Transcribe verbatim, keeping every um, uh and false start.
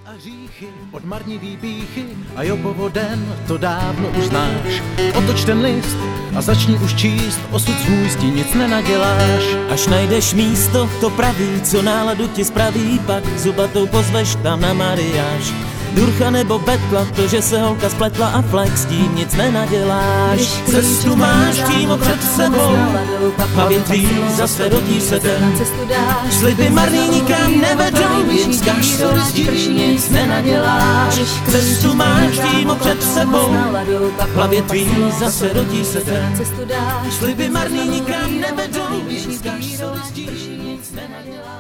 a hříchy, od marnivý pýchy a Jobovo den, to dávno už znáš. Otoč ten list a začni už číst, osud svůj s tím nic nenaděláš. Až najdeš místo, to praví, co náladu ti spraví, pak zubatou pozveš tam na mariáš. Durcha nebo betla, to, že se holka spletla a flex, s tím nic nenaděláš. Cestu máš přímo před sebou, hlavě tvý zase rodí se den. Sliby marný nikam nevedou, jen vzkáž se listí, nic nenaděláš. Cestu máš přímo před sebou, hlavě tvý zase rodí se den. Sliby marný nikam nevedou, jen vzkáž se listí, nic nenaděláš.